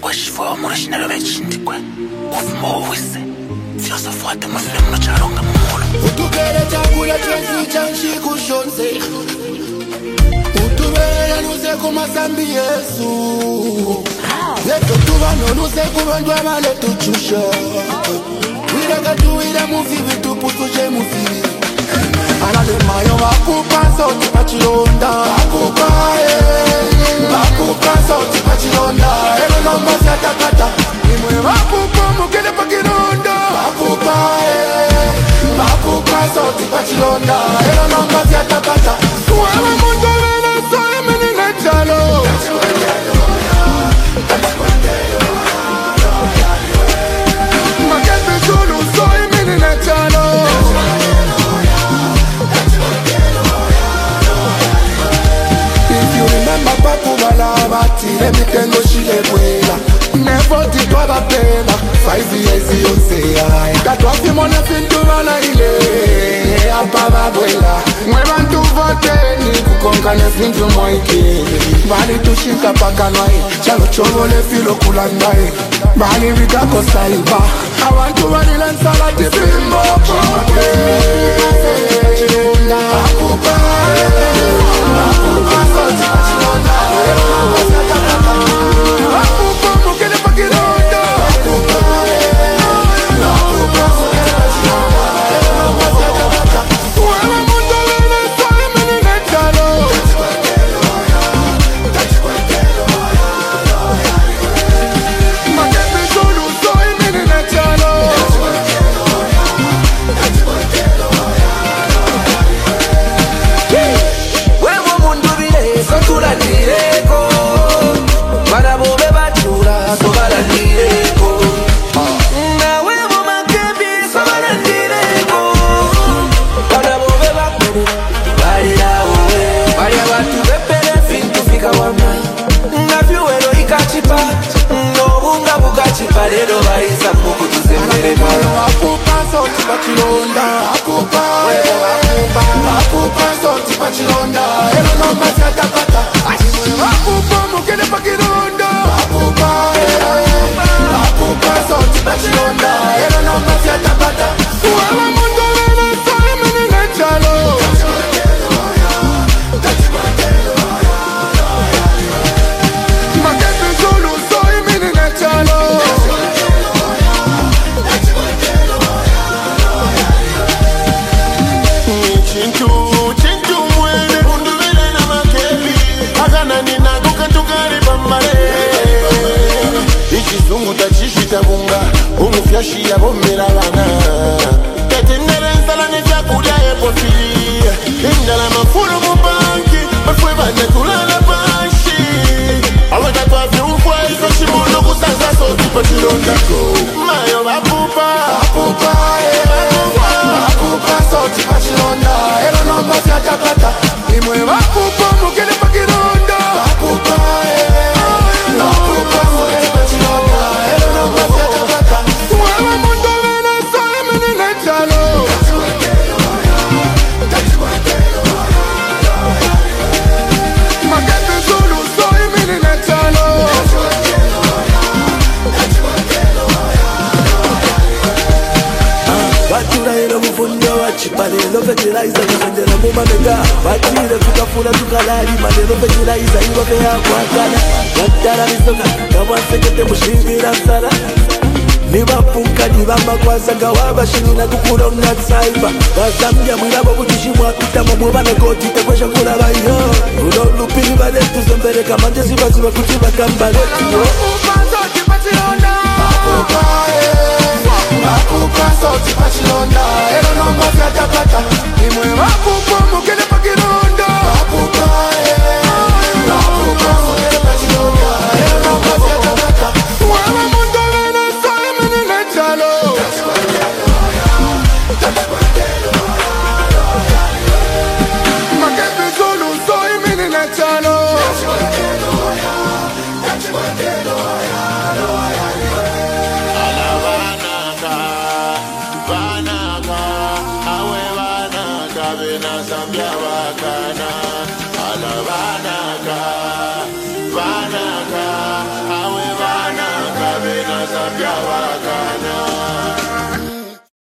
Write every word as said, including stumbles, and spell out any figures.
Kwa mwana na lobe chindikwe Ufumo wise Filosofuate mwafile mno charonga mumulo Utubele chakula chenzi chanchi kushonze Utubele nuze kumasambi Yesu Leto tubano nuze kubandwa maletu chusha Wile katu wile mufi vitu putushe mufi Alale mayo wakupa sauti pachilonda Wakupa eh Wakupa sauti pachilonda Elo nomba siatakata Nimwe wakupa mukele pakironda Wakupa eh Wakupa sauti pachilonda Elo nomba siatakata Suewe mundo vena soe meni nechalo Makete zulu soe meni nechalo Let me tell you she le buena Never did what I pena Five years you say I That was the money fin to rana ile Apa mabuela Mweban tu vote Ni kukonkane fin tu moike Bali tu shika paka nwai Chalo chogo le filo kulandai Bali wika kosaiba I want to run in and salad the bimbo Akupa Akupa Akupa Parero baisa muku tuzembere mwana Akupa sauti pachilonda Akupa Akupa Akupa sauti pachilonda Elo nomba siatakata Akupa mukele pakironda Akupa Akupa sauti pachilonda Elo nomba siatakata Suewe mundo vena soe meni nechalo Makete zulu soe meni nechalo Chintu, chintu mwene Mundu vile na makepi Agana nina kuka tukari bambale Ichizungu tachishi tabunga Umufyashi ya bomera wana Tetendere nsala nechakulia epofi Indala mafuru mubanki Mafwe bane tulala bashi Aweta kwa vyumfwa Iso shimundo kusaza soti patilondako Mayo wapupa Akupa Akupa Akupa sauti pachilonda Elo nomba siatakata Nimwe wakupa mukele pakironda Akupa Akupa sauti pachilonda Elo nomba siatakata Suewe mundo vena soe meni nechalo Makete zulu soe meni nechalo Batura ilo mufundo wachipale Lo vetiraiza kuzendela mumamega Batire tukafuna tukalari Manelo vetiraiza iwa vea kwa kala Gatara nisoka Kawasekete mushingira msara Nibapunka nibamba kwa sanga Wabashini na kukura unatsaiba Bazambia mwilabo kutishimwa Kutama mwebana koti tekwesha kula bayo Ulo lupili baletu zembere Kamanje ziba ziba kutiba kambaletu Akupa sauti pachilonda Akupa Akupa sauti pachilonda Elo nomba siatakata Nimwe wakupa mukele pakironda Akupa Akupa mukele pachilonda Elo nomba siatakata Suewe mundo vena soe meni nechalo Makete zulu soe meni nechalo Zambia wakana Ala vanaka Vanaka Awe vanaka Zabya wakana